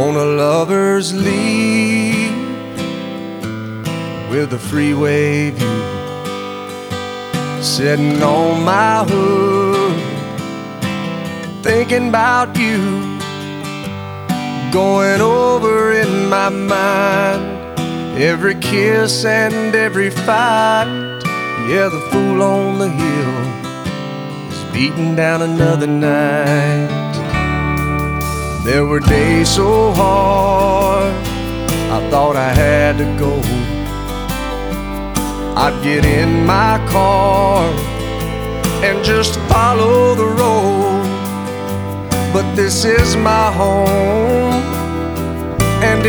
on a lover's leap with a freeway view, sitting on my hood, thinking about you, going over in my mind every kiss and every fight. Yeah, the fool on the hill is beating down another night. There were days so hard I thought I had to go. I'd get in my car and just follow the road. But this is my home, and